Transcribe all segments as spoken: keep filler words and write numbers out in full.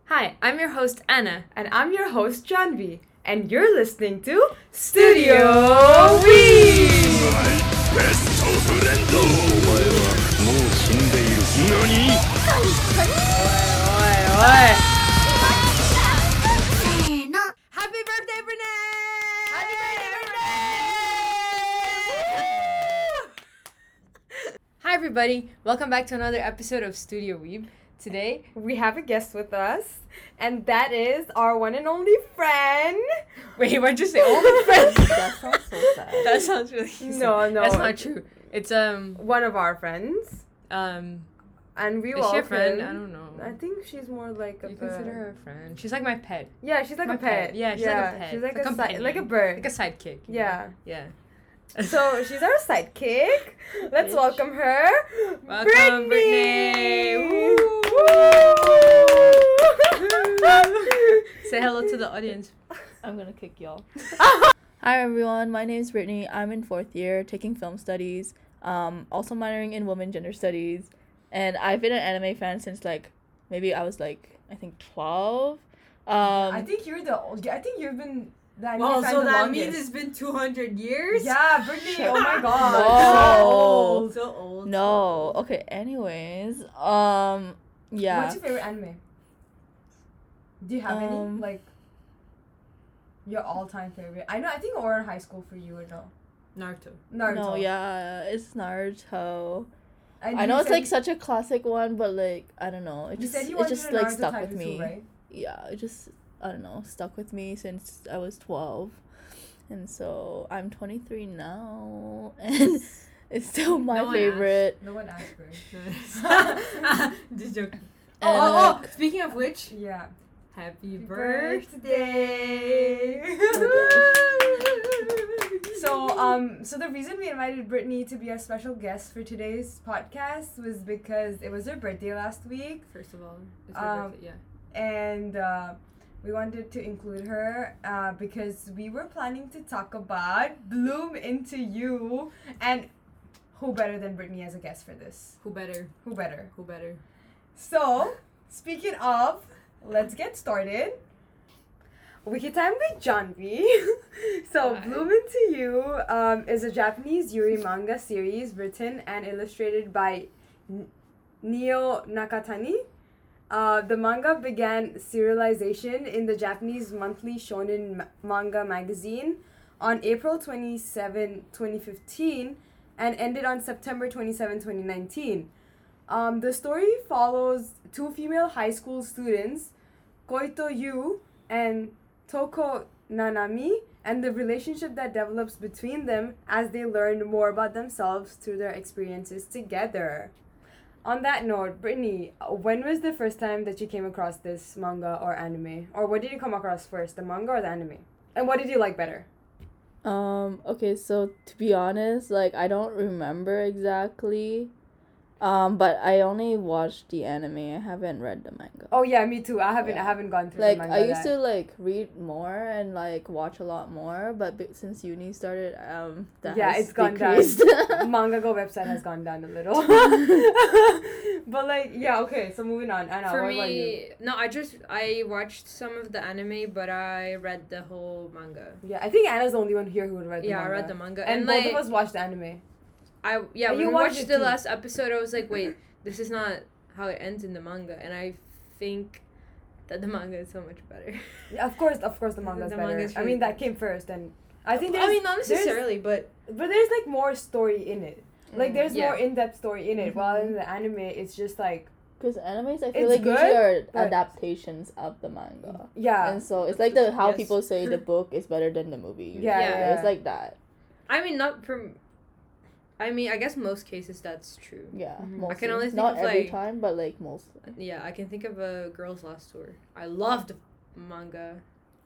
Hi, I'm your host Anna. And I'm your host Janvi. And you're listening to Studio Weed! Best friend! Happy birthday, Brene! Happy birthday, Brene! Hi, everybody. Welcome back to another episode of Studio Weeb. Today, We have a guest with us, and that is our one and only friend. wait, what'd you say? Only friend? That sounds so sad. That sounds really sad. No, no. That's not true. It's, um, One of our friends. um, And we is she welcome. a friend? I don't know. I think she's more like a You bird. consider her a friend. She's like my pet. Yeah, she's like My a pet. pet. Yeah, she's like a pet. She's like Like a, a si- companion. like a bird. Like a sidekick. you know? Yeah. Yeah. So she's our sidekick. Let's Bitch. welcome her. Welcome, Brittany. Woo! Say hello to the audience. I'm gonna kick y'all. Hi everyone, my name is Brittany. I'm in fourth year taking film studies, um, also minoring in women gender studies, and I've been an anime fan since like maybe I was like I think twelve. Um, I think you're the. old- I think you've been the anime Wow, fan so the that longest. means it's been two hundred years? Yeah, Brittany. Oh my god. No. So old. no, okay. Anyways, um, yeah. What's your favorite anime? Do you have any Um, like your all-time favorite? I know. I think or in high school for you or no. Naruto. Naruto. No, yeah, it's Naruto. And I you know it's said- like such a classic one, but like I don't know. It You just said you it wanted just a like Naruto stuck type with of me. too, right? Yeah, it just I don't know, stuck with me since I was twelve. And so I'm twenty-three now and it's still my No one favorite. No one asked for it. Just joking. Oh, And, oh, like, oh, speaking of which, Yeah. happy Birthday. birthday. So um so the reason we invited Brittany to be our special guest for today's podcast was because it was her birthday last week, First of all, it's her Um, birthday, yeah. and uh, we wanted to include her uh, because we were planning to talk about Bloom Into You, and who better than Brittany as a guest for this? Who better? Who better? Who better? So, speaking of, let's get started. Wiki time with Janvi. So, Hi. Bloom Into You um, is a Japanese Yuri manga series written and illustrated by N- Neo Nakatani. Uh, the manga began serialization in the Japanese monthly shonen ma- manga magazine on April twenty-seventh, twenty fifteen, and ended on September twenty-seventh, twenty nineteen. Um, the story follows two female high school students, Koito Yu and Toko Nanami, and the relationship that develops between them as they learn more about themselves through their experiences together. On that note, Brittany, uh, when was the first time that you came across this manga or anime? Or what did you come across first, the manga or the anime? And what did you like better? Um, okay, so to be honest, like I don't remember exactly. Um, but I only watched the anime. I haven't read the manga. Oh yeah, me too. I haven't I Yeah. haven't gone through Like the manga. I used that- to like read more and like watch a lot more, but b- since uni started, um, that Yeah, has it's gone down. decreased. Manga Go website has gone down a little. But like, yeah, okay, so moving on. Anna, For what about you? me, no, I just I watched some of the anime, but I read the whole manga. Yeah, I think Anna's the only one here who would read the Yeah, manga. I read the manga, And, and, both like of us watched the anime. I yeah, And when you we watched watched it the too. last episode, I was like, wait, this is not how it ends in the manga, and I think that the manga is so much better. Yeah, of course, of course, the manga's The better. manga's I really mean, that good. came first, and I think I there's, mean, not there's- necessarily, but but there's like more story in it. Like, Mm. there's Yeah. more in-depth story in it, while Mhm. in the anime, it's just like, Because animes, I feel It's like good, usually are but- adaptations of the manga, yeah. and so it's like the how Yes. people say the book is better than the movie. Yeah, usually. yeah. It's like that. I mean, not from. I mean, I guess most cases that's true. Yeah, Mhm. mostly. I can only think not of, every like- time, but like most. Yeah, I can think of a Girl's Last Tour. I loved manga.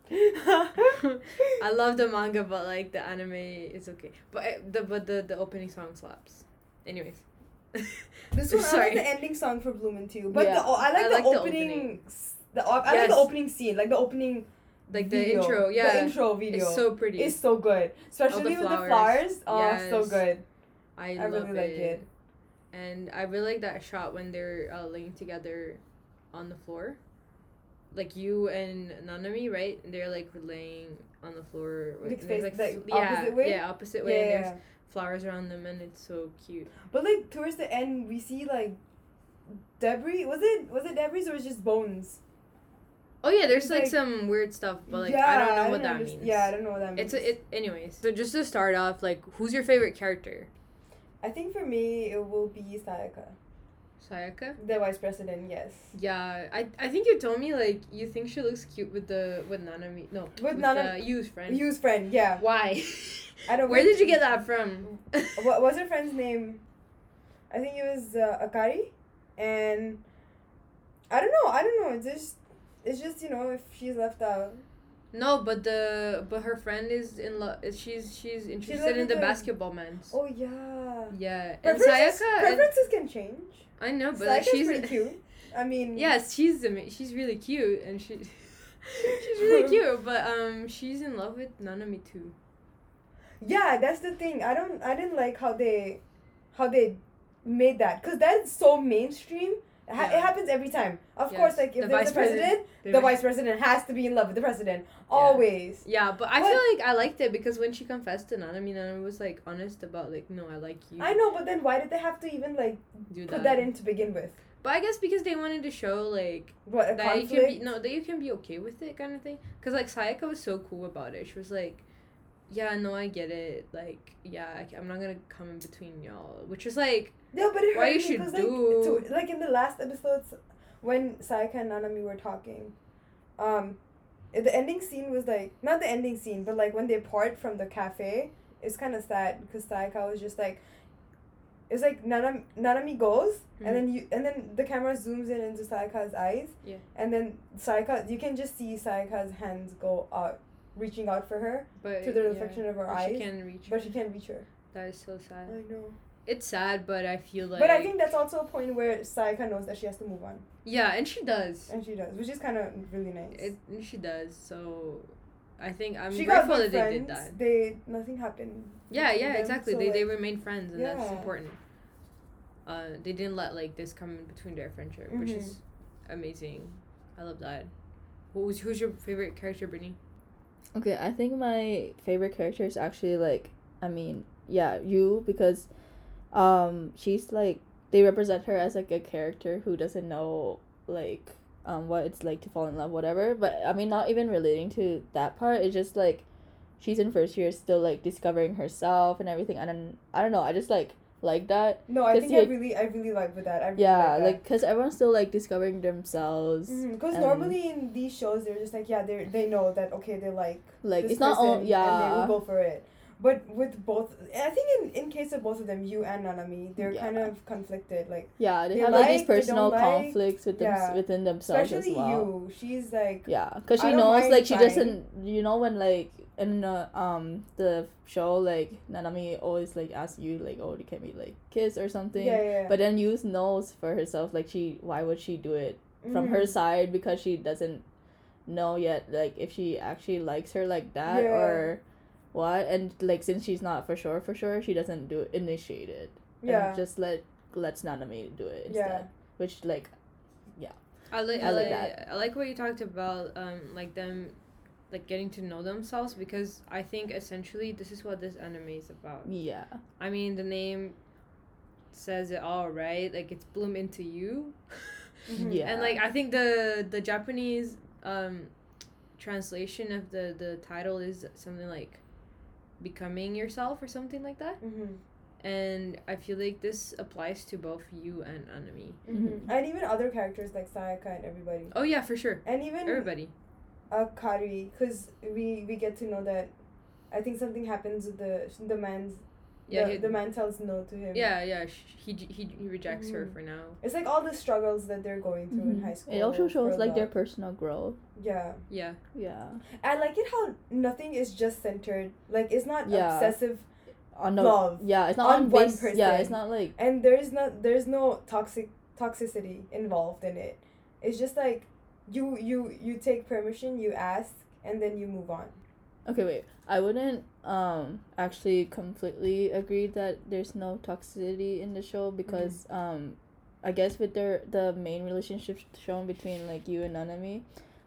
I love the manga, but like the anime is okay. But uh, the but the, the opening song slaps. Anyways. This one, I Sorry. like the ending song for Bloom Into You, but Yeah. the, oh, I like I the like the opening. opening. s- The, op- I like Yes. the opening scene, like the opening. Like the video. intro, yeah. The intro video. It's so pretty. It's so good, especially with the flowers. flowers. Oh, so Yes. good. I, I love really like it. And I really like that shot when they're uh, laying together on the floor. like you and Nanami, right? And they're like laying on the floor. Like and there's, face- like, like, yeah, opposite way? yeah, opposite way. And Yeah. there's flowers around them, and it's so cute. But like towards the end, we see like debris. Was it was it debris or was it just bones? Oh yeah, there's It's like, like- some weird stuff, but like yeah, I don't know what that underst- means. Yeah, I don't know what that It's means. a, it. Anyways, so just to start off, like, who's your favorite character? I think for me it will be Sayaka, Sayaka. the vice president. Yes. Yeah, I I think you told me like you think she looks cute with the with Nanami. No, With Nana- the Yu's friend. Yu's friend. Yeah. Why? I don't. Where did you get that from? What was her friend's name? I think it was uh, Akari, and I don't know. I don't know. It's just, it's just you know if she's left out. No, but the but her friend is in love. She's she's interested like in the the- basketball man. Oh yeah. Yeah, and Preferences, Sayaka. preferences can change. I know, but Sayaka's like she's pretty cute. I mean. Yes, she's ama- she's really cute, and she she's really cute. But um, she's in love with Nanami too. Yeah, that's the thing. I don't. I didn't like how they, how they, made that because that's so mainstream. It, ha- Yeah. it happens every time. Of Yes. course, like if The there's vice a president, The the vice- vice president has to be in love with the president always. Yeah, but I But- feel like I liked it because when she confessed to Nanami, Nanami was like honest about like, no, I like you. I know, but then why did they have to even like Do put that in to begin with? But I guess because they wanted to show like What a that you conflict. can be no that you can be okay with it kind of thing. Cause like Sayaka was so cool about it. She was like, yeah, no, I get it. Like, yeah, I, I'm not gonna come in between y'all. Which is like, Yeah, but it Why hurt you me should 'cause, do- like, to, like in the last episodes when Sayaka and Nanami were talking, um, the ending scene was like not the ending scene, but like when they part from the cafe, it's kind of sad because Sayaka was just like, it's like Nanami Nanami goes Mhm. and then you and then the camera zooms in into Sayaka's eyes. Yeah. And then Sayaka, you can just see Sayaka's hands go out, reaching out for her, but To the yeah, reflection of her but eyes, she can't reach. but she can't reach her. That is so sad. I know. It's sad, but I feel like. But I think that's also a point where Sayaka knows that she has to move on. Yeah, and she does. And she does, which is kind of really nice. It and she does. So, I think I'm she got grateful good that they did friends. that. They nothing happened. Yeah, between yeah, them, exactly. so, They they like, remain friends, and that's yeah. important. Uh, they didn't let like this come in between their friendship, which Mhm. is amazing. I love that. Who's who's your favorite character, Brittany? Okay, I think my favorite character is actually like, I mean, yeah, you, because um she's like, they represent her as like a character who doesn't know like um what it's like to fall in love, whatever. But I mean, not even relating to that part. It's just like she's in first year, still like discovering herself and everything. And then I don't know, I just like like that. No, I 'Cause think you- I really, I really like with that. I really Yeah, like, like because everyone's still like discovering themselves. because and- normally in these shows they're just like, yeah, they they know that okay, they like Like this it's not all person yeah. and they will go for it. But with both, I think in, in case of both of them, you and Nanami, they're Yeah. kind of conflicted. Like Yeah, they, They have like these like, they personal don't like, conflicts with them yeah. within themselves especially as well. you, she's like Yeah, because I she don't knows mind like she trying. doesn't. You know when like in uh, um the show like Nanami always like asks you like, oh, can we like kiss or something? yeah, yeah, yeah. But then Yu knows for herself like she why would she do it from her Mhm. side, because she doesn't know yet like if she actually likes her like that Yeah. or what. And like since she's not for sure for sure, she doesn't do initiate it. Yeah. And just let lets Nanami do it instead. Yeah. Which like I like I I like like that. I like what you talked about, um, like them, like getting to know themselves, because I think essentially this is what this anime is about. yeah. I mean, the name says it all, right? Like it's bloom into you. Mhm. Yeah. And like I think the the Japanese um translation of the the title is something like becoming yourself or something like that. Mhm. And I feel like this applies to both you and Anami. Mhm. And even other characters like Sayaka and everybody, Oh yeah, for sure. and even Everybody. Akari, because we we get to know that. I think something happens with the the man's. Yeah, the, he- the man tells no to him. Yeah, yeah. sh- He he, he rejects her Mhm. for now. It's like all the struggles that they're going through in Mhm. high school. It also shows for like their love. personal growth. Yeah. Yeah. Yeah. I like it how nothing is just centered. Like it's not Yeah. obsessive, On no, Love. yeah, it's not On on, one base, Yeah, it's person. not like and there's not there's no toxic toxicity involved in it. It's just like you you you take permission, you ask, and then you move on. okay. Wait, I wouldn't um actually completely agree that there's no toxicity in the show because um I guess with their the main relationship shown between like you and Nanami,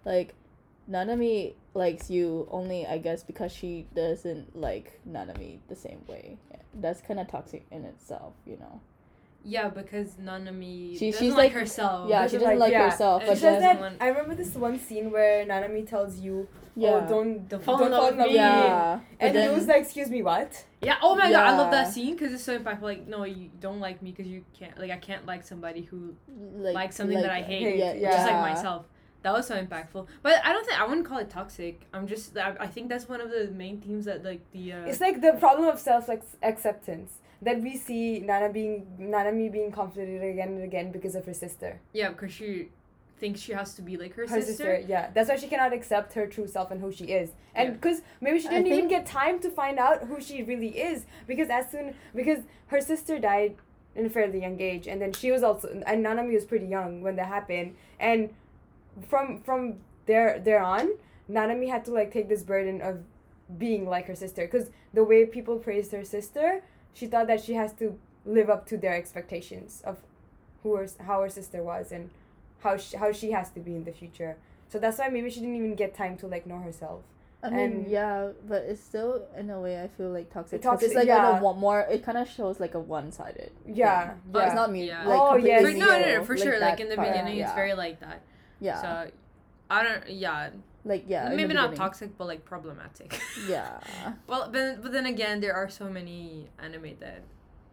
like Nanami likes you only, I guess, because she doesn't like Nanami the same way. That's kind of toxic in itself, you know. Yeah, because Nanami She- doesn't she's like like- herself. Yeah, Doesn't she doesn't like- like yeah. herself, And but She she says then doesn't that. want- I remember this one scene where Nanami tells you, yeah, "Oh, don't Don't don't fall in love with with me." me." yeah, but And then he was like, "Excuse me, what?" Yeah. Oh my god, I love that Yeah. scene because it's so impactful. Like, no, you don't like me because you can't. Like, I can't like somebody who like like something that I hate. hate, Yeah, yeah. just like yeah. myself. That was so impactful. But I don't think I wouldn't call it toxic. I'm just. I, I think that's one of the main themes that like the. Uh, It's like the problem of self acceptance that we see Nana being Nanami being conflicted again and again because of her sister. yeah, because she thinks she has to be like her, Her sister. sister, yeah. That's why she cannot accept her true self and who she is. And Yeah. because maybe she I didn't even think- get time to find out who she really is. Because as soon, because her sister died in a fairly young age. And then she was also, and Nanami was pretty young when that happened. And from from there, there on, Nanami had to like take this burden of being like her sister. Because the way people praised her sister, she thought that she has to live up to their expectations of who her, how her sister was and how she, how she has to be in the future. So that's why maybe she didn't even get time to like know herself. I mean, And- yeah, but it's still in a way I feel like toxic. 'cause Toxic, it's like yeah. in a one more. It kind of shows like a one-sided. Yeah, thing. But it's yeah. not me. Yeah. Like, Oh, completely yes, For, no, no, no, yeah. for like sure. that Like in the part, beginning, it's yeah. very like that. Yeah. So, I don't. Yeah. like yeah. in the Maybe not beginning. toxic, but like problematic. Yeah. Well, but but then again, there are so many anime that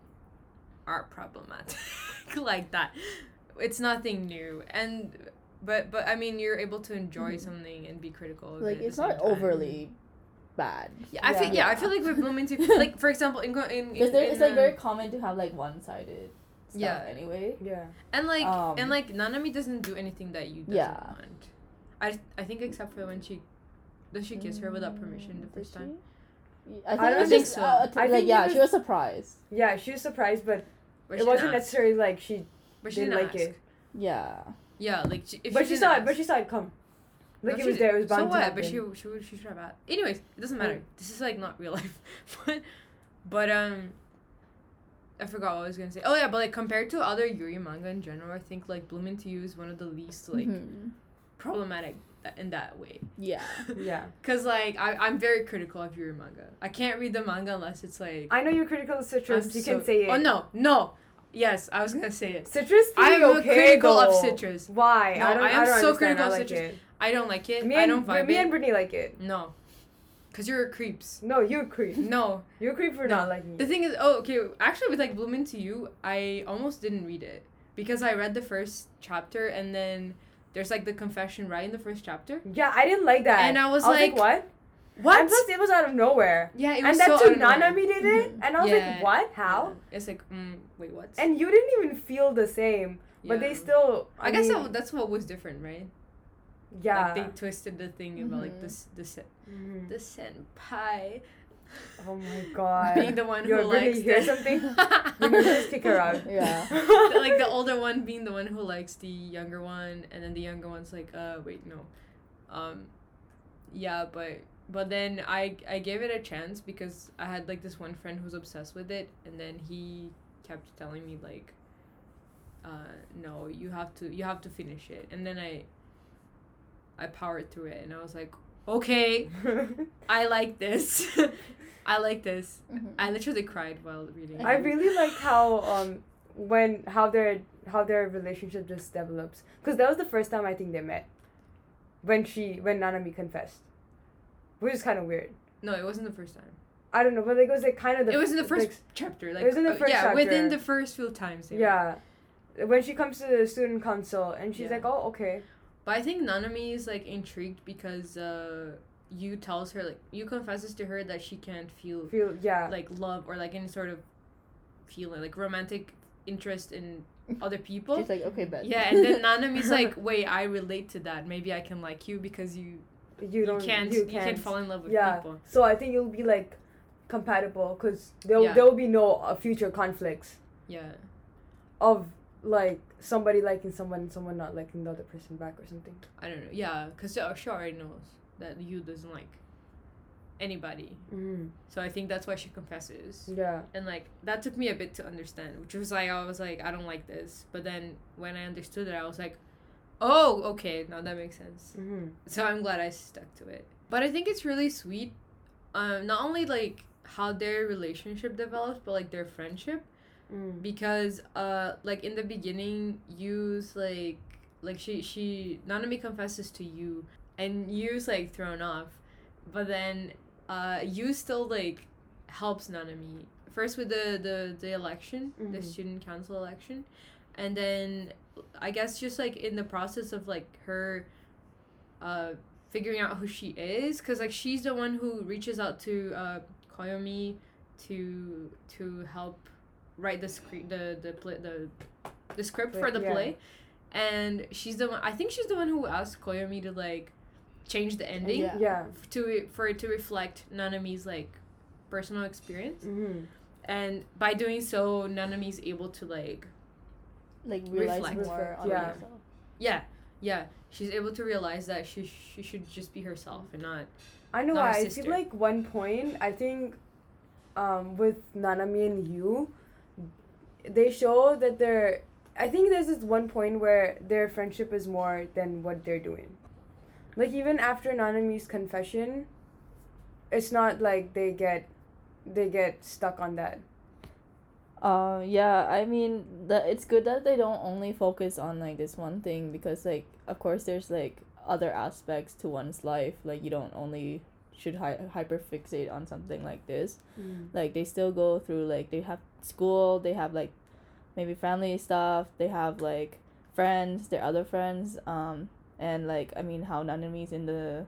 are problematic like that. It's nothing new, and but but I mean, you're able to enjoy Mhm. something and be critical of Like it. at it's the not same time. overly bad. Yeah, I Yeah. feel yeah, I Yeah. feel like with Bloomington, like for example, in go- in, Because in, there, in it's like um, very common to have like one-sided stuff Yeah. anyway. Yeah. and like um, and like Nanami doesn't do anything that you doesn't Yeah. want. I I think except for when she does she kiss her without permission the Mm, first did time. she? I think I it don't was think just so. uh, t- I like think yeah, it she was- was surprised. Yeah, she was surprised, but But it she wasn't didn't ask. necessarily like she But she didn't didn't like ask. it. Yeah. Yeah, like she, if But she, she didn't saw ask, it. But she saw it come. Like No, it she was did- there. It was bound so to what? happen. But she she would- she should have asked. Anyways, it doesn't matter. Mm. This is like not real life. but but um, I forgot what I was gonna say. Oh yeah, but like compared to other Yuri manga in general, I think like Bloom Into You is one of the least like Mhm. problematic tha- in that way. Yeah. Yeah. Cause like I I'm very critical of Yuri manga. I can't read the manga unless it's like. I know you're critical of Citrus. I'm You so- can say it. Oh no no, yes I was gonna say it. Citrus. I'm pretty okay, critical of though. Citrus. Why? No, I don't. I am I don't so understand. critical I of like Citrus. it. I don't like it. Me I and don't vibe me it. and Brittany like it. No, cause you're creeps. No, you creep. No. You creep for No. not liking The it. thing is, oh, okay, actually, with like Bloom Into You, I almost didn't read it because I read the first chapter and then there's like the confession right in the first chapter. Yeah, I didn't like that. And I was like, like, what? What? And plus, it was out of nowhere. Yeah, it was And that so too, out of nowhere. Nanami did it, Mhm. and I was Yeah. like, what? How? Yeah. It's like, mm, wait, what? And you didn't even feel the same, but they Yeah. still. I, I guess mean, that, that's what was different, right? yeah. Like they twisted the thing about like Mhm. this, the se- Mhm. the senpai Oh my god. being the one Yo, who Brittany, likes you hear the- something? You know, just kick her out. Yeah. The- like the older one being the one who likes the younger one, and then the younger one's like, uh, wait, no, um, yeah, but but then I I gave it a chance because I had like this one friend who's obsessed with it, and then he kept telling me like, uh, no, you have to you have to finish it, and then I I powered through it, and I was like, okay, I like this, I like this. Mhm. I literally cried while reading. I it. really like how um when how their how their relationship just develops, because that was the first time I think they met. When she when Nanami confessed, which is kind of weird. No, it wasn't the first time. I don't know, but like, it was like kind of the It was in the first like, chapter. Like was in the uh, first yeah, within chapter. the first few times. they yeah, when she comes to the student council and she's Yeah. like, oh okay, But I think Nanami is like intrigued because uh, you tells her like you confesses to her that she can't feel feel yeah like love or like any sort of feeling like romantic interest in other people. She's like, okay, bet. Yeah, and then Nanami's like, wait, I relate to that. Maybe I can like you because you you you, don't can't you you can't fall in love with yeah. people. So I think it'll be like compatible, because there Yeah. there will be no uh, future conflicts Yeah. of like somebody liking someone and someone not liking the other person back or something. I don't know. Yeah, because she already knows that you doesn't like anybody. Mm. So I think that's why she confesses. Yeah. And like that took me a bit to understand, which was like I was like I don't like this, but then when I understood it, I was like, Oh, okay. Now that makes sense. Mm-hmm. So I'm glad I stuck to it. But I think it's really sweet. Um, not only like how their relationship develops, but like their friendship. Mm. Because uh, like in the beginning, Yu's like like she she Nanami confesses to Yu, and Yu's like thrown off, but then uh Yu still like helps Nanami first with the the the election, the Mhm. student council election, and then I guess just like in the process of like her uh figuring out who she is, because like she's the one who reaches out to uh Koyomi to to help write the script the the play the the script for the Yeah. play, and she's the one I think she's the one who asked Koyomi to like change the ending Yeah. Yeah. f- to for it to reflect Nanami's like personal experience, Mm-hmm. and by doing so Nanami's able to like Like realize Reflect. more on Yeah. yourself. yeah yeah she's able to realize that she she should just be herself and not I know Not her why. I sister. feel like one point, I think, um, with Nanami and Yu, they show that they're. I think there's this one point where their friendship is more than what they're doing. Like, even after Nanami's confession, it's not like they get, they get stuck on that. Uh, yeah, I mean, the, it's good that they don't only focus on, like, this one thing, because, like, of course, there's, like, other aspects to one's life. Like, you don't only should hi- hyperfixate on something like this. Like, they still go through, like, they have school, they have, like, maybe family stuff, they have, like, friends, their other friends, um, and, like, I mean, how Nanami's in the...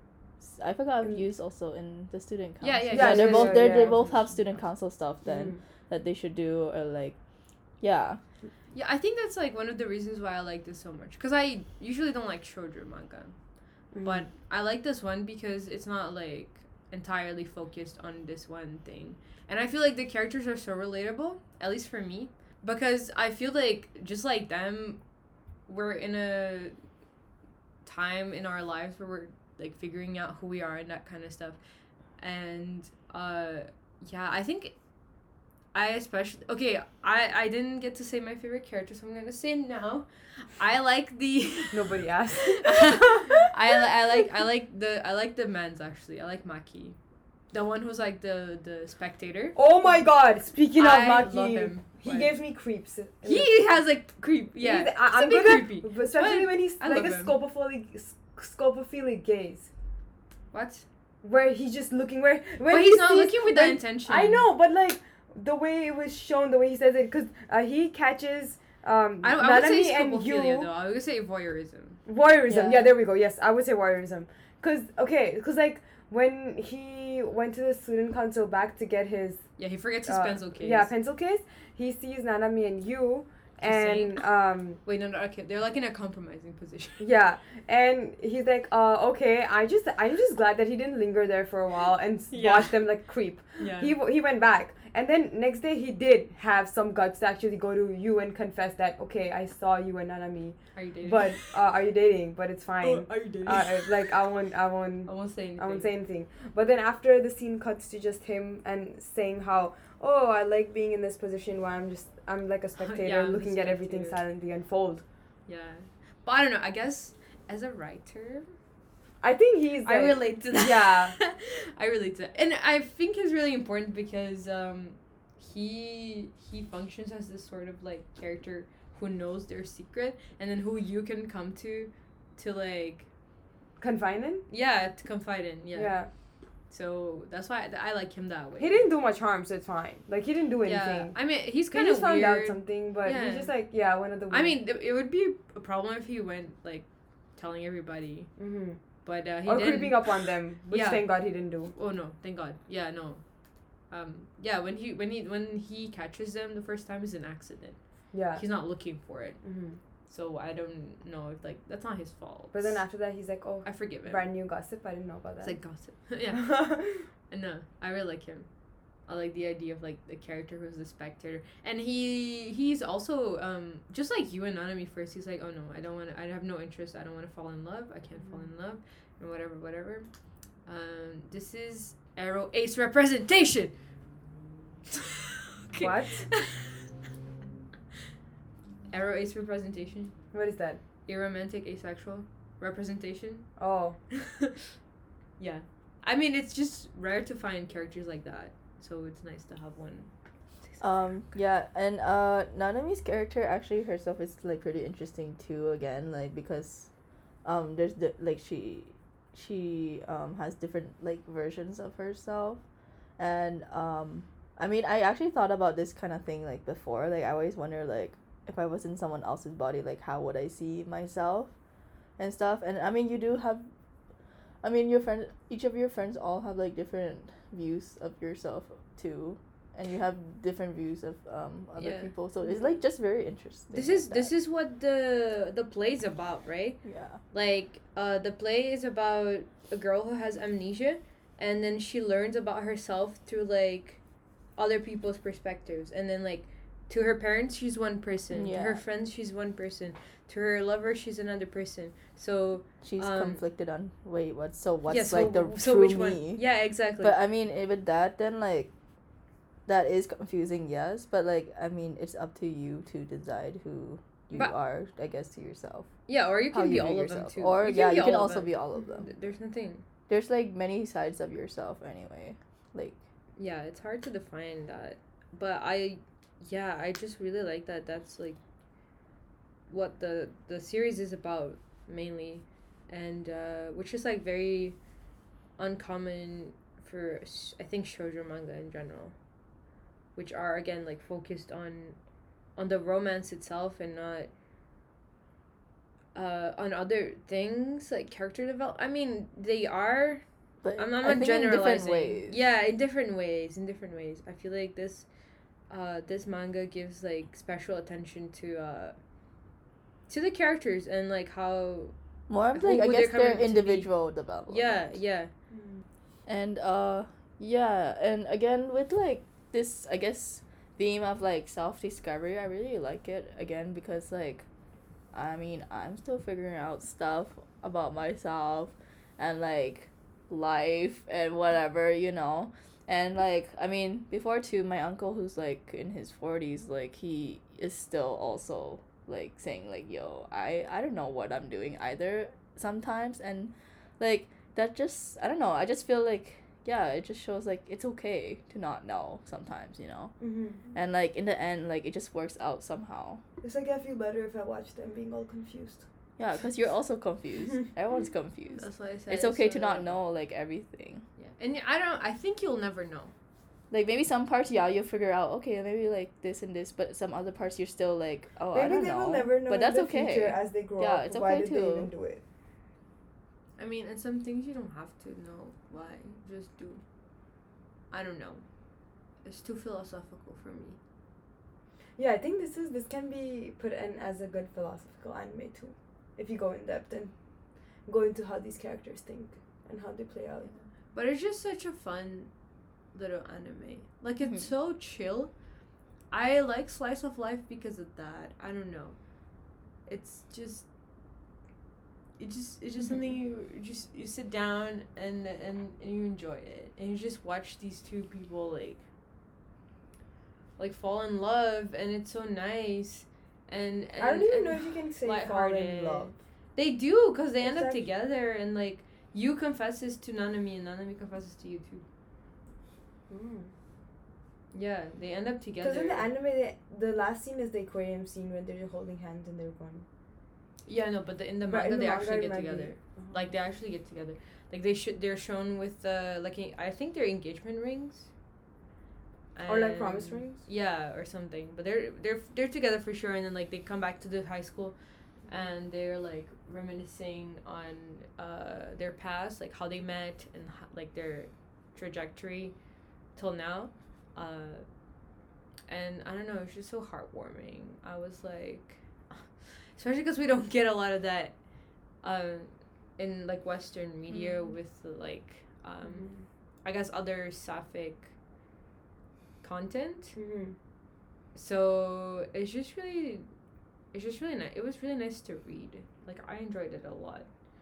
I forgot if Mm. Yu's also in the student council. Yeah, yeah, Yeah, they're yeah, both yeah, they yeah. they both have student council stuff then Mhm. that they should do, or like, yeah. yeah I think that's like one of the reasons why I like this so much, because I usually don't like shoujo manga, Mhm. but I like this one because it's not like entirely focused on this one thing, and I feel like the characters are so relatable, at least for me, because I feel like just like them, we're in a time in our lives where we're like figuring out who we are and that kind of stuff, and uh yeah I think I especially okay I I didn't get to say my favorite character, so I'm gonna say it now. I like the Nobody asked. I, li- I like I like the I like the men's actually. I like Maki, the one who's like the the spectator. Oh my god! Speaking of I Maki, love him. he Like, gives me creeps. he has like creep. Yeah, He's- I, he's I'm a bit gonna, creepy. especially But when he's I like love a him. scopophilic, scopophilic gaze, What? where he's just looking where when But he he's not sees- looking with when- that intention. I know, but like the way it was shown, the way he says it, because uh, he catches um I, I would Nanami say and scopophilia you though. I would say voyeurism. voyeurism. Yeah. Yeah. there we go. Yes, I would say voyeurism. Cause okay, cause like when he went to the student council back to get his Yeah, he forgets his uh, pencil case. yeah pencil case, he sees Nanami and you, Just saying. and um. Wait, no, no, okay. They're like in a compromising position. Yeah, and he's like, uh, okay, I just, I'm just glad that he didn't linger there for a while and s- Yeah. watch them like creep. Yeah. He w- he went back, and then next day he did have some guts to actually go to you and confess that, okay, I saw you and Nanami, Are you dating? but uh, are you dating? But it's fine. Oh, are you dating? Uh, like I won't, I won't, I won't say anything. I won't say anything. But then after the scene cuts to just him and saying how, oh, I like being in this position where I'm just, I'm like a spectator Yeah, I'm the looking at everything spectator. silently unfold. Yeah, but I don't know. I guess as a writer, I think he's. I like- relate to that. Yeah. I relate to that, and I think it's really important because um, he he functions as this sort of like character who knows their secret, and then who you can come to, to like Confine in? yeah to confide in. Yeah. Yeah. So that's why I, I like him that way. He didn't do much harm, so it's fine. Like, he didn't do Yeah, anything. I mean he's He kind of just found weird. out something, but Yeah. he's just like, yeah, one of the I mean, th- it would be a problem if he went like telling everybody, hmm but uh, he or didn't. creeping up on them, which Yeah. thank God he didn't do. Oh no, thank God. Yeah, no. Um, yeah, when he when he when he catches them the first time, it's an accident. Yeah. He's not looking for it, hmm so I don't know if like that's not his fault. But then after that, he's like, oh, I forgive him. brand new gossip. I didn't know about It's that. like gossip. Yeah, and no, I really like him. I like the idea of like the character who's the spectator, and he he's also um just like you and Nanami first. He's like, oh no, I don't want to. I have no interest. I don't want to fall in love. I can't fall in love, and whatever, whatever. Um, this is Arrow Ace representation. What? Arrow Ace representation. What is that? aromantic asexual representation. Oh. Yeah. I mean, it's just rare to find characters like that, so it's nice to have one. Um, yeah, and uh, Nanami's character actually herself is like pretty interesting too. Again, like because, um, there's the like she, she um has different like versions of herself, and um, I mean I actually thought about this kind of thing like before. Like I always wonder like if I was in someone else's body, like how would I see myself, and stuff. And I mean you do have, I mean your friend, each of your friends all have like different views of yourself too. And you have different views of um other Yeah. people, so it's like just very interesting. This is like this that. is what the the play is about, right? Yeah. Like, uh, the play is about a girl who has amnesia, and then she learns about herself through like other people's perspectives, and then like to her parents she's one person, to her Yeah. friends she's one person, to her lover she's another person. So She's um, conflicted on wait what so what's yeah, so, like the so true which me. one? Yeah, exactly. But I mean eh, with that then like that is confusing, yes, but like I mean it's up to you to decide who you But- are, I guess, to yourself. yeah, or you How can be you all view of them yourself. too. Or You yeah, be you can all of also them. be all of them. Th- There's nothing. There's like many sides of yourself anyway. Like Yeah, it's hard to define that, but I, yeah, I just really like that. That's like what the the series is about mainly, and uh, which is like very uncommon for sh- I think shoujo manga in general, which are again like focused on, on the romance itself and not. Uh, on other things like character develop. I mean, they are. but I'm, I'm I not think in different generalizing. ways. Yeah, in different ways. In different ways. I feel like this, uh, this manga gives like special attention to uh, to the characters and like how. More of who- like I who they're guess their coming to be. individual development. Yeah, yeah. And uh yeah, and again with like this I guess theme of like self discovery, I really like it again because like I mean I'm still figuring out stuff about myself and like life and whatever, you know. And like I mean before too, my uncle who's like in his forties, like he is still also like saying like yo I I don't know what I'm doing either sometimes, and like that just I don't know, I just feel like yeah it just shows like it's okay to not know sometimes, you know. Mm-hmm. And like in the end like it just works out somehow. It's like I feel better if I watch them being all confused. Yeah, because you're also confused. Everyone's confused. That's why I said It's okay to uh, not know like everything. Yeah, and I don't. I think you'll never know. Like maybe some parts yeah you'll figure out okay maybe like this and this, but some other parts you're still like oh I Maybe don't they know. will never know But in that's the okay. future as they grow Yeah, up. it's Why okay did they too. even do it? I mean, and some things you don't have to know why. Just do. I don't know. It's too philosophical for me. Yeah, I think this is this can be put in as a good philosophical anime too, if you go in depth and go into how these characters think and how they play out. But it's just such a fun little anime. Like, it's Mhm. so chill. I like slice of life because of that. I don't know. It's just it just it's just Mhm. something you you just you sit down and and and you enjoy it. And you just watch these two people like like fall in love, and it's so nice. And, and I don't even and know if you can say fall lighthearted. in love. They do, because they end up Exactly. together, and like you confesses to Nanami and Nanami confesses to you too. Mm. Yeah, they end up Because together. in the anime, they, the last scene is the aquarium scene when they're holding hands and they're going. Yeah, no, but the, in the But manga in the they manga, actually it get might be- together. uh-huh. Like they actually get together. Like they should they're shown with uh like a- I think they're engagement rings. Or like And- promise rings? Yeah, or something. But they're they're they're together for sure, and then like they come back to the high school, and they're like reminiscing on uh their past, like how they met and ho- like their trajectory till now. Uh and I don't know, it's just so heartwarming. I was like especially because we don't get a lot of that um in like Western media Mhm. with like um Mhm. I guess other sapphic content. Mhm. So it's just really, it's just really nice. It was really nice to read. Like I enjoyed it a lot.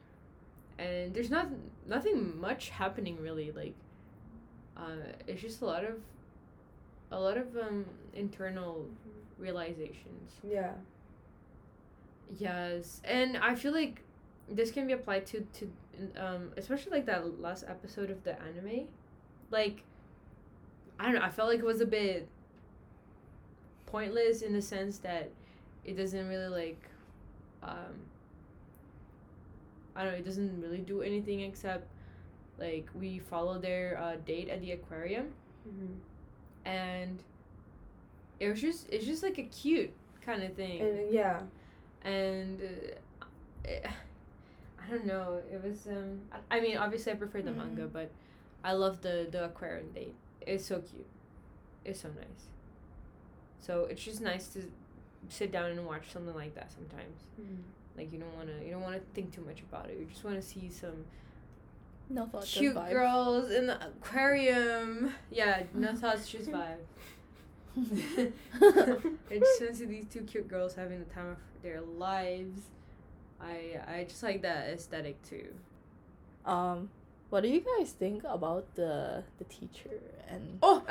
And there's not nothing much happening really. Like, uh, it's just a lot of, a lot of um internal realizations. Yeah. Yes, and I feel like this can be applied to to um especially like that last episode of the anime, like I don't know. I felt like it was a bit pointless in the sense that it doesn't really like um I don't know. It doesn't really do anything except like we follow their uh, date at the aquarium, Mm-hmm. and it was just it's just like a cute kind of thing. And yeah. And uh, it, I don't know. It was um. I, I mean, obviously, I prefer the Mhm. manga, but I love the the aquarium date. It's so cute. It's so nice. So it's just nice to sit down and watch something like that sometimes. Mm-hmm. Like you don't wanna you don't wanna think too much about it. You just wanna see some No thoughts. just cute vibes. girls in the aquarium. Yeah, no thoughts, just vibe. I just want to see these two cute girls having the time of their lives. I I just like that aesthetic too. Um, what do you guys think about the the teacher and Oh,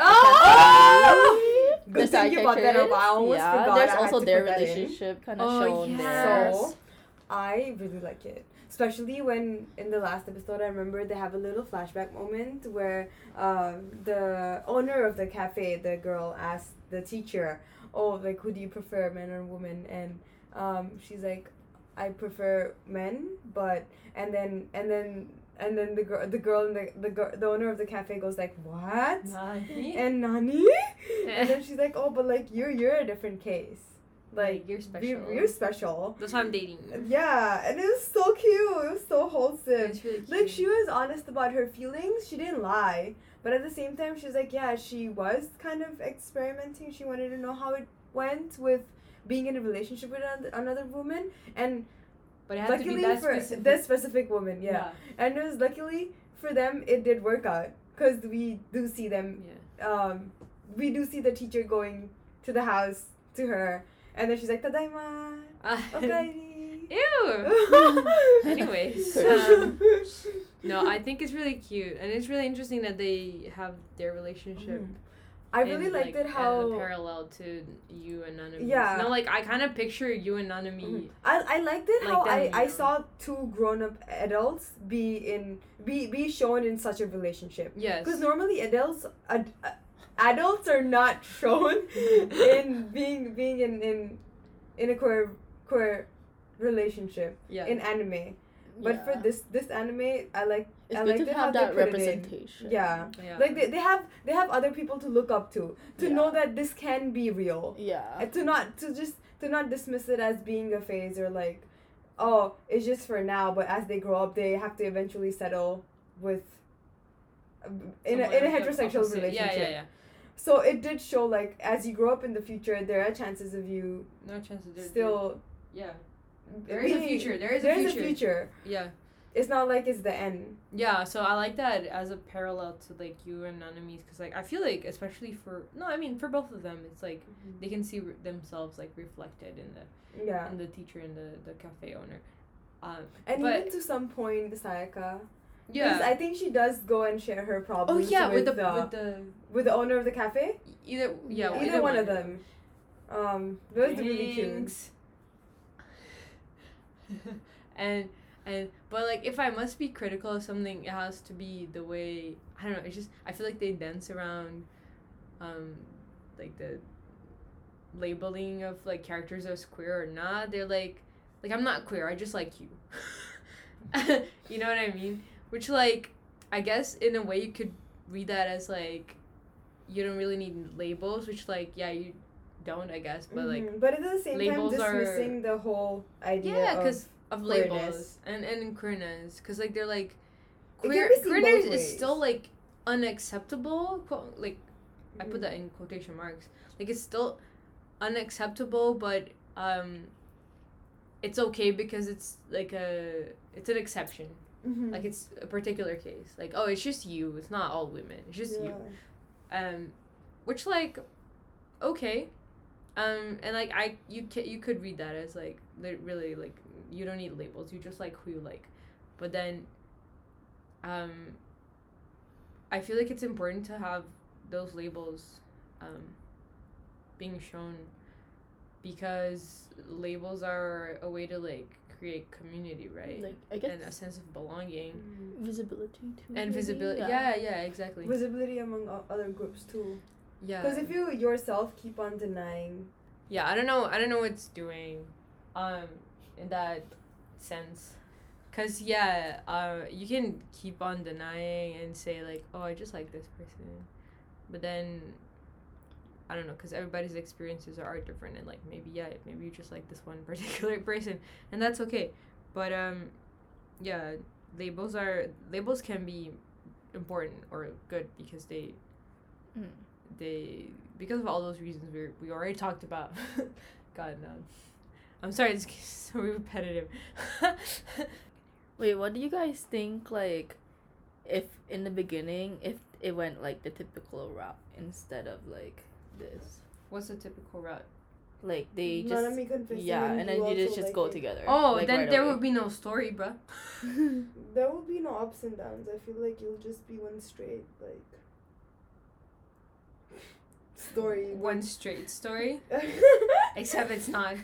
Oh! the Good side thing you brought that up. characters? I almost yeah, forgot. there's I had also to their put that in. relationship kind of Oh, shown yes. there. So, I really like it. Especially when in the last episode, I remember they have a little flashback moment where um, the owner of the cafe, the girl, asked the teacher, "Oh, like who do you prefer, men or women?" And um, she's like, "I prefer men," but and then and then and then the girl, the girl, in the the girl, the owner of the cafe goes like, "What?" Nani? And Nani? And then she's like, "Oh, but like you're you're a different case. Like, Like, you're we- special. You're special." That's why I'm dating. Yeah, and it was so cute. It was so wholesome. It's really cute. Like she was honest about her feelings. She didn't lie, but at the same time, she was like, yeah, she was kind of experimenting. She wanted to know how it went with being in a relationship with another, another woman, and But it had to be luckily that for specific. this specific woman, yeah. And it was luckily for them, it did work out because we do see them. Yeah. Um, we do see the teacher going to the house to her, and then she's like, "Tadaima, Uh, okaeri." Ew. Anyways, um, no, I think it's really cute, and it's really interesting that they have their relationship. Mhm. I really in, liked like, it how uh, parallel to you and Nanami. Yeah. No, like I kind of picture you and Nanami. Mhm. I, I liked it Like how them, I, you I know. saw two grown up adults be in be be shown in such a relationship. Yes. Because normally adults ad, uh, adults are not shown in being being in in in a queer queer relationship Yeah. in anime. But Yeah. for this this anime, I like it's I good liked to it how have they that put it in. representation. Yeah. yeah. Like they, they have they have other people to look up to to Yeah. know that this can be real. Yeah. And to not to just to not dismiss it as being a phase or like, oh, it's just for now, but as they grow up they have to eventually settle with um, in a, Someone in a of the heterosexual opposite. relationship. Yeah, yeah, yeah. So it did show like as you grow up in the future there are chances of you No chances. There, still Yeah. There is a being- future. There is a there's future. a future. Yeah. It's not like it's the end. Yeah, so I like that as a parallel to like you and Nanamis, because like I feel like especially for no, I mean for both of them, it's like they can see re- themselves like reflected in the Yeah. in the teacher and the the cafe owner. Um, And but even to some point Sayaka. yeah. 'Cause I think she does go and share her Oh problems yeah, with, with the the with the with the owner of the cafe. either yeah either, one, of them. Um, those are really cute. Thanks. and and but like if I must be critical of something, it has to be the way I don't know. It's just I feel like they dance around, um, like the labeling of like characters as queer or not. They're like like I'm not queer. I just like you. You know what I mean? Which like I guess in a way you could read that as like you don't really need labels. Which like yeah you don't I guess, but like. Mhm. But at the same time labels are- dismissing the whole idea Yeah, of because of labels queerness. and and queerness, because like they're like It can queer be seen queerness both is ways. still like unacceptable. Quote, like I put Mhm. that in quotation marks. Like it's still unacceptable, but um, it's okay because it's like a it's an exception. Mhm. Like it's a particular case. Like oh, it's just you. It's not all women. It's just you. Yeah. Um, which like, okay, um, and like I you ca- you could read that as like li- really like you don't need labels. You just like who you like, but then, um, I feel like it's important to have those labels, um, being shown, because labels are a way to like create community, right? Like I guess And a sense of belonging visibility too. and maybe? visibility. Yeah, yeah, exactly. Visibility among o- other groups too. Yeah. Because if you yourself keep on denying, Yeah, I don't know. I don't know what it's doing, um, in that sense. Cause yeah, uh, you can keep on denying and say like, oh, I just like this person, but then, I don't know, cause everybody's experiences are different and like maybe yeah, maybe you just like this one particular person, and that's okay. But um, yeah, labels are labels can be important or good because they Mm. they because of all those reasons we we already talked about. God no, I'm sorry, it's so repetitive. Wait, what do you guys think? Like, if in the beginning, if it went like the typical route instead of like this, What's a typical route? like they just Nanami confessing yeah, and then you just just go it. together. Oh, like, then right there away. would be no story, bruh. There will be no ups and downs. I feel like you'll just be one straight like story. One straight story, except it's not.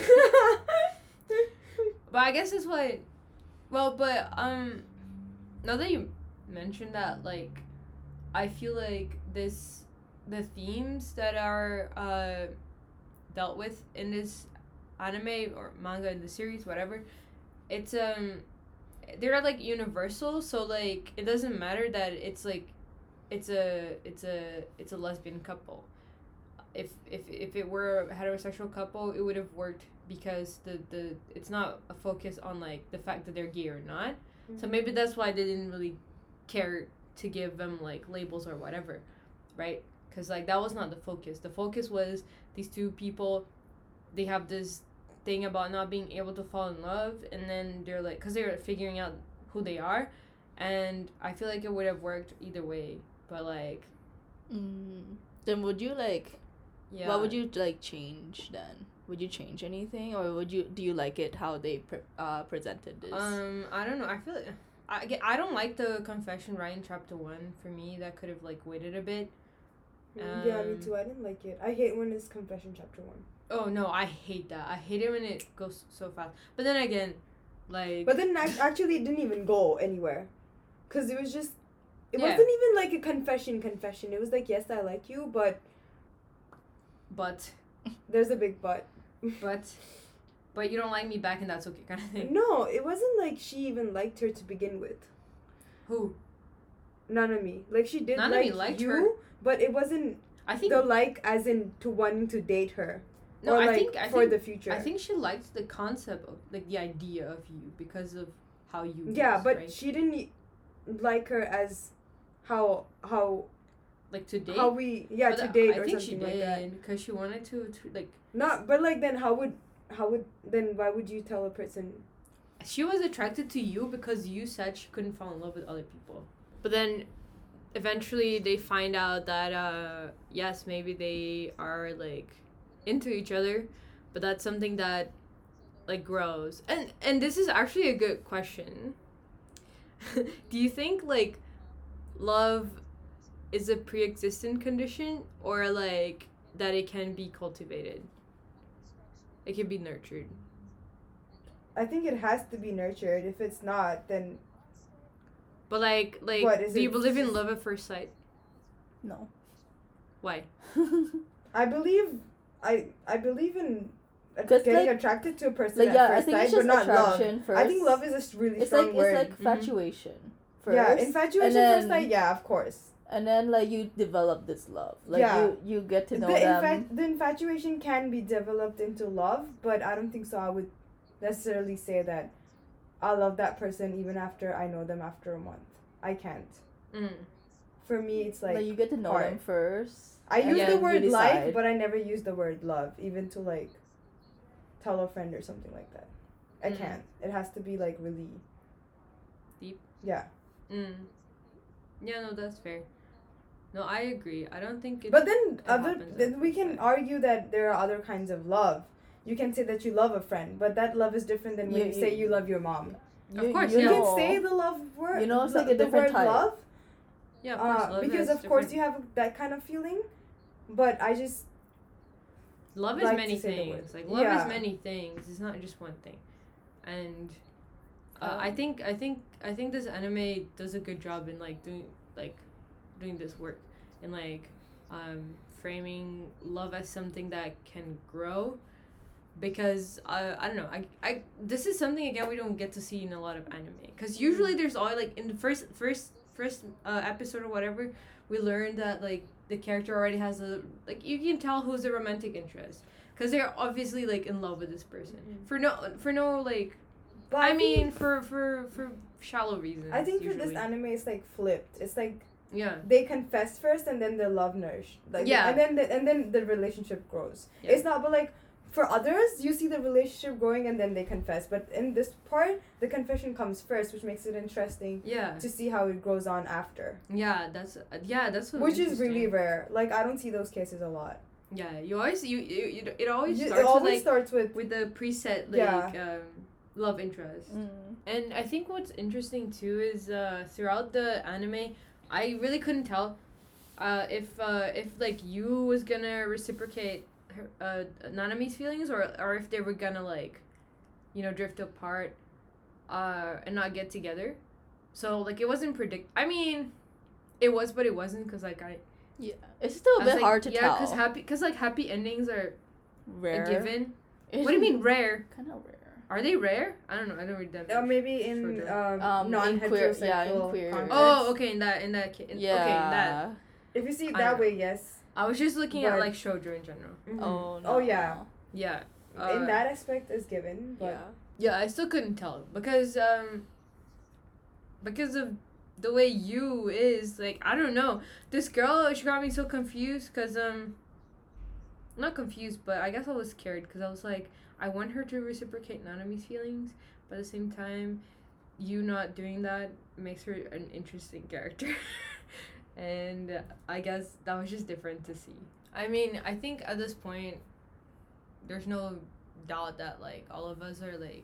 But I guess it's what. Well, but um, now that you mentioned that, like, I feel like this, the themes that are uh, dealt with in this anime or manga in the series, whatever, it's um, they're like universal. So like, it doesn't matter that it's like, it's a it's a it's a lesbian couple. If if if it were a heterosexual couple, it would have worked because the, the it's not a focus on like the fact that they're gay or not. Mm-hmm. So maybe that's why they didn't really care to give them like labels or whatever, right? Because like that was not the focus. The focus was these two people, they have this thing about not being able to fall in love, and then they're like, because they're figuring out who they are, and I feel like it would have worked either way. But like, Mm. Then would you like? yeah. What would you like change then? Would you change anything, or would you do you like it how they pre- uh presented this? Um, I don't know. I feel like, I get, I don't like the confession right in chapter one. For me, that could have like waited a bit. Yeah, me Um, too. I didn't like it. I hate when it's confession chapter one. Oh no, I hate that. I hate it when it goes so fast. But then again, like. But then ac- actually it didn't even go anywhere. Because it was just, it Yeah. wasn't even like a confession confession. It was like, yes, I like you, but But, there's a big but. but, but you don't like me back, and that's okay, kind of thing. No, it wasn't like she even liked her to begin with. Who? Nanami. Like she did Nanami like liked you, her. but it wasn't I think. the like as in to wanting to date her. No, or I like think. I for think. the future. I think she liked the concept of like the idea of you because of how you. Yeah, was, but right? she didn't e- like her as how how like to date. how we yeah But to I- date I or think something she like did that. because she wanted to, to like. Not but like then how would how would then why would you tell a person? She was attracted to you because you said she couldn't fall in love with other people. But then eventually they find out that uh yes, maybe they are like into each other, but that's something that like grows. And and this is actually a good question. Do you think like love is a pre-existent condition, or like that it can be cultivated? It can be nurtured. I think it has to be nurtured. If it's not, then But like, like, What, is do you it believe in just- love at first sight? No. Why? I believe I I believe in uh, 'Cause, getting like- attracted to a person like at yeah, I first think sight, it's but just not love. attraction first. I think love is a s- really It's strong like word. it's like Mhm. infatuation. First, Yeah, infatuation and first then- sight. Yeah, of course. and then like you develop this love. Like Yeah. you you get to The, know them. infa- the infatuation can be developed into love, but I don't think so. I would necessarily say that I love that person even after I know them after a month. I can't. Mm. For me, it's Like, like you get to know hard. them first. I and use yeah, the then you word like, decide. but I never use the word love, even to like tell a friend or something like that. I Mm. can't. It has to be like really Deep? Yeah. Mm. Yeah, no, that's fair. No, I agree. I don't think it's. But then it other happens at then we first can sight. argue that there are other kinds of love. You can say that you love a friend, but that love is different than when You- you, say you- you love your mom. Of course, You yeah. can say the love word. You know, it's like lo- a different the word type. love, Yeah, of course. uh, love because has of course different- you have that kind of feeling, but I just love is like many to say the word. things. Like love Yeah. is many things. It's not just one thing, and uh, I Um, think I think it's one thing, and uh, Um, I think I think I think this anime does a good job in like doing like doing this work and like um, framing love as something that can grow, because uh, I don't know I, I this is something again we don't get to see in a lot of anime, because usually there's all like in the first first first uh, episode or whatever we learn that like the character already has a like you can tell who's the romantic interest, because they're obviously like in love with this person Mhm. for no for no like But I think- mean for for for shallow reasons. I think for this usually. anime, it's like flipped. It's like yeah they confess first, and then the love nourished. Like Yeah. and then the, and then the relationship grows. Yeah. It's not, but like for others, you see the relationship growing, and then they confess. But in this part, the confession comes first, which makes it interesting yeah to see how it grows on after. yeah that's uh, yeah that's what Which is really interesting. rare. Like I don't see those cases a lot. Yeah, you always you, you, you it always You- starts it always with like starts with with the preset like Yeah. um love interest. Mm. And I think what's interesting too is uh throughout the anime I really couldn't tell uh if uh if like you was gonna reciprocate her, uh Nanami's feelings, or or if they were gonna like you know drift apart uh and not get together. So like it wasn't predict I mean it was, but it wasn't, because like I Yeah, it's still a I was, bit like, hard to yeah, tell. because happy because like happy endings are Rare. a given. What do you mean rare? Kind of rare. Are they rare? I don't know. I don't read them. uh, maybe in Shoujo. um, Um, in non queer- heterosexual yeah, in queer. context. Oh, okay. In that, in that, ca- in, Yeah. okay, in that. If you see it I that don't way, yes. I was just looking at But- like shoujo in general. Mhm. Oh no. Oh yeah. Yeah. in uh, that aspect is given, but Yeah. Yeah, I still couldn't tell because um. Because of the way you is like I don't know, this girl she got me so confused because um. Not confused, but I guess I was scared because I was like I want her to reciprocate Nanami's feelings, but at the same time, you not doing that makes her an interesting character. And I guess that was just different to see. I mean, I think at this point, there's no doubt that like all of us are like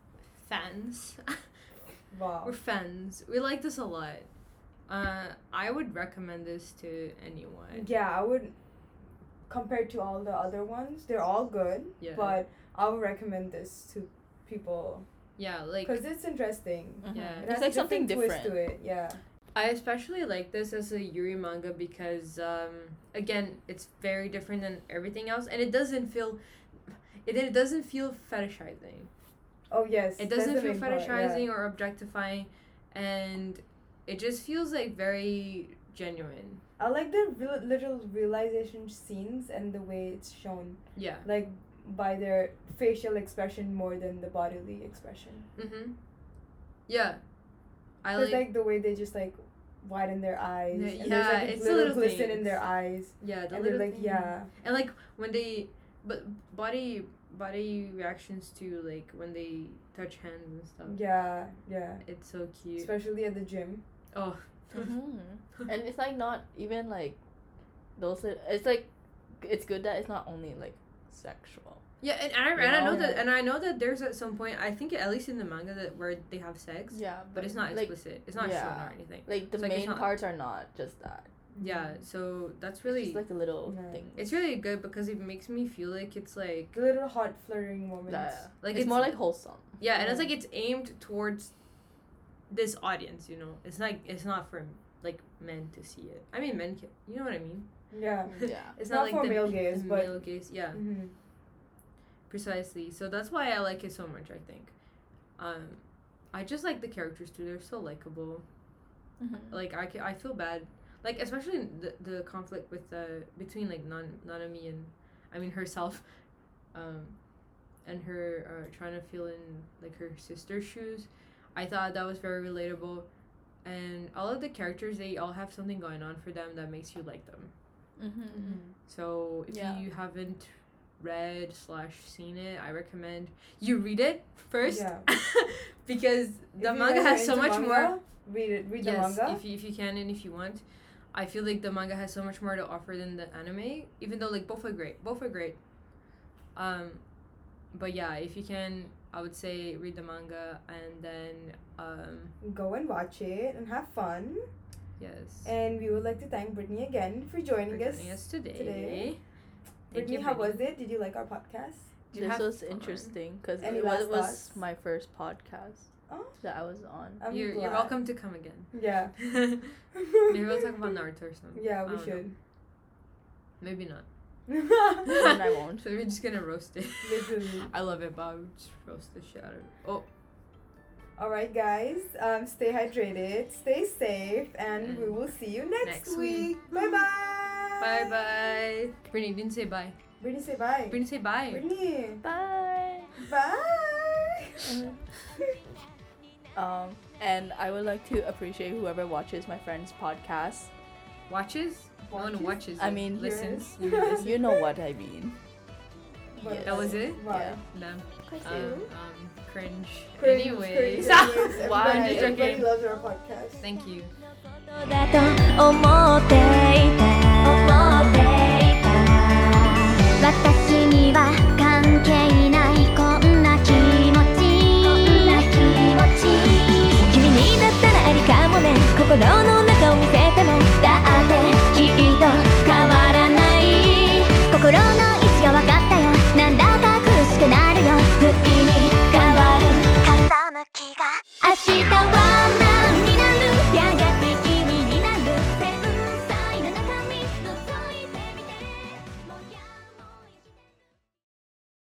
fans. wow. We're fans. We like this a lot. Uh, I would recommend this to anyone. Yeah, I would. Compared to all the other ones, they're all good. Yeah. But I would recommend this to people Yeah, like because it's interesting. Mhm. Yeah. It It's has like a something twist different. to it. Yeah. I especially like this as a Yuri manga because um, again, it's very different than everything else, and it doesn't feel, it, it doesn't feel fetishizing. Oh yes. It that's doesn't the feel main part, fetishizing yeah. or objectifying, and it just feels like very genuine. I like the real, literal realization scenes and the way it's shown, Yeah. like by their facial expression more than the bodily expression. Mhm. Yeah. I Cause like. like the way they just like widen their eyes. Yeah, and yeah, there's like a it's the little, little glisten in things. their eyes. yeah. The And little they're like thing. yeah. And like when they, but body body reactions to like when they touch hands and stuff. Yeah, yeah. It's so cute. Especially at the gym. Oh. Mhm. And it's like not even like those. li- It's like it's good that it's not only like sexual. Yeah, and I, and I Yeah. know that and I know that there's at some point I think at least in the manga that where they have sex, Yeah, but it's not like explicit. It's not yeah. shown or anything. like the It's like it's main not- parts are not just that. Yeah, so that's It's really just like the little Yeah. thing. it's really good because it makes me feel like it's like The little hot flirting moments. Yeah. like it's, more like wholesome. yeah, and it's Yeah. like it's aimed towards this audience, you know. It's like it's not for like men to see it. I mean, men can, you know what I mean. Yeah. Yeah. It's Not not, like for the male gaze, the but- male gaze. Yeah, Mm-hmm. precisely. So that's why I like it so much. I think. Um, I just like the characters too. They're so likable. Mhm. Like I, ca- I feel bad, like especially in the the conflict with the between like Nan Nanami and, I mean herself, um, and her uh, trying to feel in like her sister's shoes. I thought that was very relatable, and all of the characters they all have something going on for them that makes you like them. Mhm. So if Yeah. you haven't read slash seen it, I recommend you read it first. Yeah. Because If the you manga guys are has so into much manga, more. Read it. Read Yes, the manga. if you, if you can and if you want. I feel like the manga has so much more to offer than the anime, even though like both are great. Both are great. Um, but yeah, if you can, I would say read the manga and then um, Go and watch it and have fun. yes. And we would like to thank Brittany again for joining for us. joining us today. today. Thank Brittany, you, how Brittany. was it? Did you like our podcast? Did you This have was fun? interesting because Any it was, last it was thoughts? my first podcast Oh, that I was on. I'm You're, you're glad. welcome to come again. Yeah. Maybe we'll talk about Naruto or something. Yeah, I we don't know. should. Maybe not. And I won't. So we're just gonna roast it. Literally. I love it, but I would just roast the shit out of it. Oh, All right, guys. Um, stay hydrated, stay safe, and And we will see you next, next week. week. Bye bye. bye bye. Brittany, didn't say bye. Brittany, say bye. Brittany, say bye. Brittany. Bye. Bye. Um, and I would like to appreciate whoever watches my friend's podcast. Watches? No one Watches? watches. I it. mean- listens. Yes. You listen. You know what I mean. But- That was it? Bye. No. Crazy. Um, um, cringe. Cringe, Anyways. cringe, anyways. Why? Everybody, Just everybody joking. loves our podcast. Thank you. だと思っていた